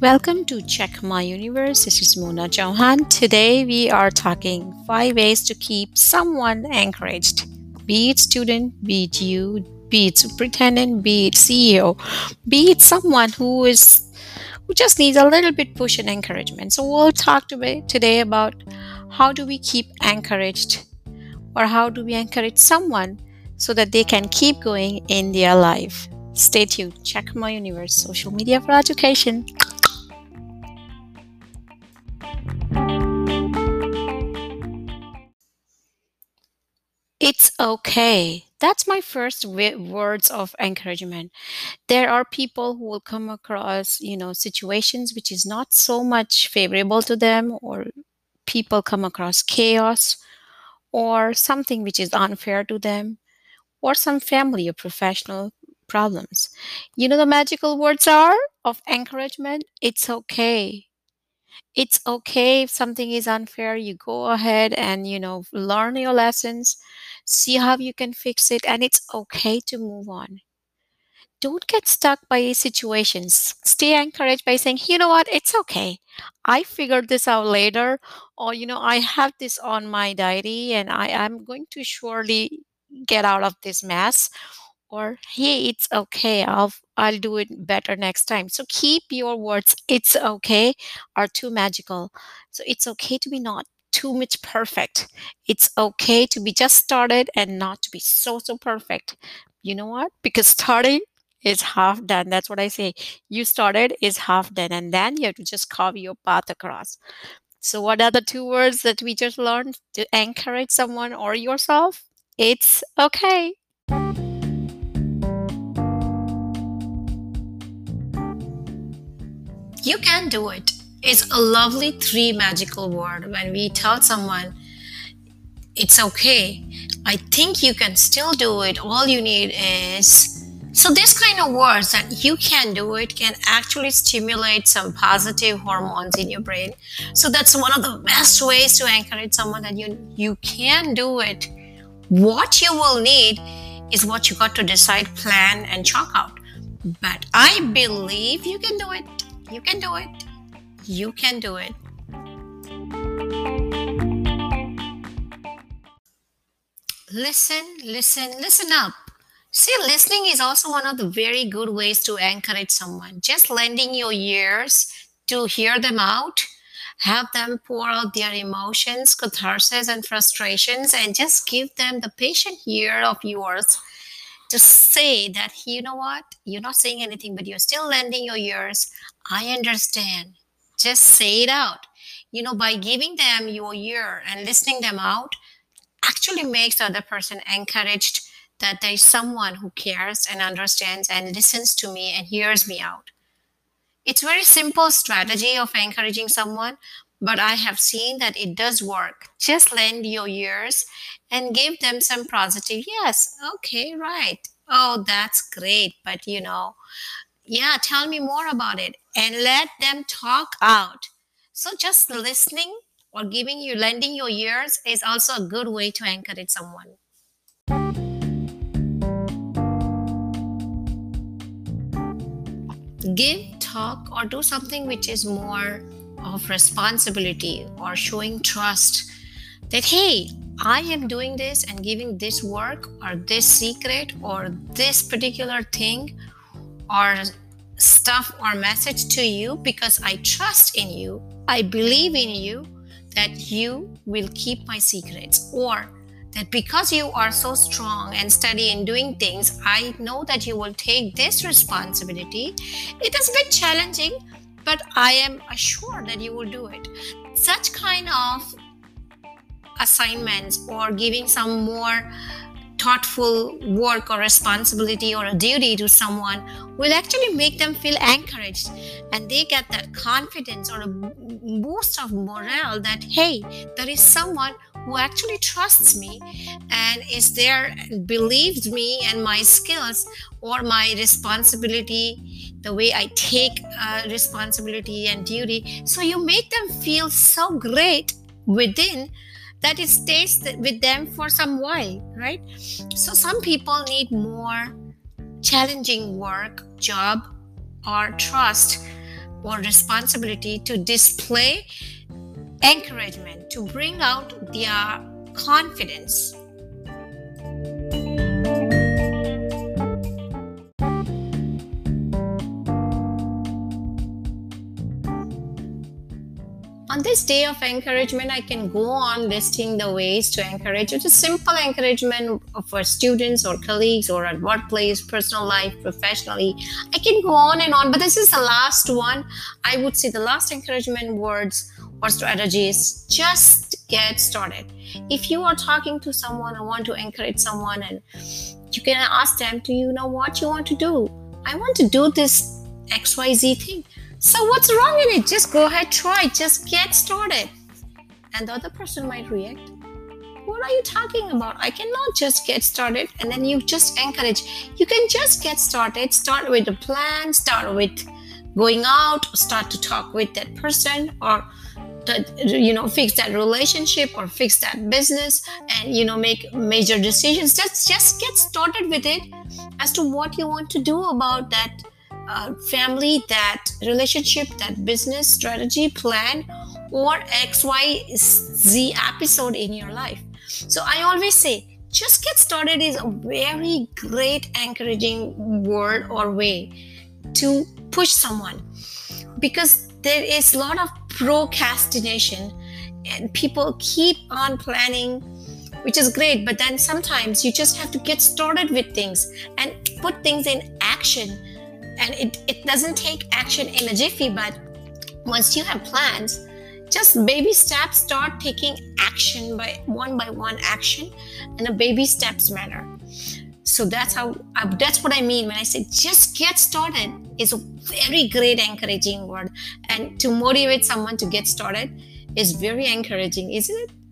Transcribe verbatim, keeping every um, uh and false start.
Welcome to Check My Universe. This is Mona Chauhan. Today we are talking five ways to keep someone encouraged. Be it student, be it you, be it superintendent, be it C E O, be it someone who is who just needs a little bit push and encouragement. So we'll talk to- today about how do we keep encouraged or how do we encourage someone so that they can keep going in their life. Stay tuned. Check My Universe, social media for education. It's okay. That's my first wi- words of encouragement. There are people who will come across, you know, situations which is not so much favorable to them, or people come across chaos, or something which is unfair to them, or some family or professional problems. You know, the magical words are of encouragement. It's okay. It's okay if something is unfair. You go ahead and, you know, learn your lessons, see how you can fix it, and it's okay to move on. Don't get stuck by situations. Stay encouraged by saying, you know what, it's okay. I figured this out later, or, you know, I have this on my diary and I am going to surely get out of this mess, or hey, it's okay, i'll i'll do it better next time. So keep your words it's okay are too magical. So it's okay to be not too much perfect. It's okay to be just started and not to be so so perfect. You know what, because starting is half done. That's what I say. You started is half done, and then you have to just carve your path across. So what are the two words that we just learned to encourage someone or yourself? It's okay. You can do it. It's a lovely three magical word when we tell someone it's okay. I think you can still do it. All you need is. So, this kind of words that you can do it can actually stimulate some positive hormones in your brain. So, that's one of the best ways to encourage someone that you, you can do it. What you will need is what you got to decide, plan, and chalk out. But I believe you can do it. You can do it. You can do it. Listen, listen, listen up. See, listening is also one of the very good ways to encourage someone. Just lending your ears to hear them out, have them pour out their emotions, catharsis, and frustrations, and just give them the patient ear of yours to say that, you know what, you're not saying anything, but you're still lending your ears. I understand. Just say it out. You know, by giving them your ear and listening them out, actually makes the other person encouraged that there is someone who cares and understands and listens to me and hears me out. It's very simple strategy of encouraging someone, but I have seen that it does work. Just lend your ears and give them some positive, yes, okay, right. Oh, that's great. But you know, yeah, tell me more about it and let them talk out. So just listening or giving you, lending your ears is also a good way to encourage someone. Give, talk, or do something which is more of responsibility or showing trust that, hey, I am doing this and giving this work or this secret or this particular thing or stuff or message to you because I trust in you. I believe in you that you will keep my secrets, or that because you are so strong and steady in doing things, I know that you will take this responsibility. It is a bit challenging, but I am assured that you will do it. Such kind of assignments or giving some more thoughtful work or responsibility or a duty to someone will actually make them feel encouraged, and they get that confidence or a boost of morale that, hey, there is someone who actually trusts me and is there, believes me and my skills or my responsibility, the way I take uh, responsibility and duty. So you make them feel so great within that it stays th- with them for some while, right? So some people need more challenging work, job, or trust or responsibility to display encouragement, to bring out their confidence. On this day of encouragement, I can go on listing the ways to encourage. It's a simple encouragement for students or colleagues or at workplace, personal life, professionally. I can go on and on, but this is the last one. I would say the last encouragement words or strategy is just get started. If you are talking to someone or want to encourage someone, and you can ask them, do you know what you want to do? I want to do this X Y Z thing. So what's wrong in it? Just go ahead, try, just get started. And the other person might react, what are you talking about? I cannot just get started. And then you just encourage. You can just get started. Start with a plan, start with going out, start to talk with that person, or to, you know, fix that relationship or fix that business, and, you know, make major decisions. Just, just get started with it as to what you want to do about that Uh, family, that relationship, that business strategy, plan, or X Y Z episode in your life. So I always say, just get started is a very great encouraging word or way to push someone, because there is a lot of procrastination and people keep on planning, which is great, but then sometimes you just have to get started with things and put things in action. And it, it doesn't take action in a jiffy, but once you have plans, just baby steps, start taking action by one by one action in a baby steps manner. So that's how, uh, that's what I mean when I say just get started is a very great encouraging word. And to motivate someone to get started is very encouraging, isn't it?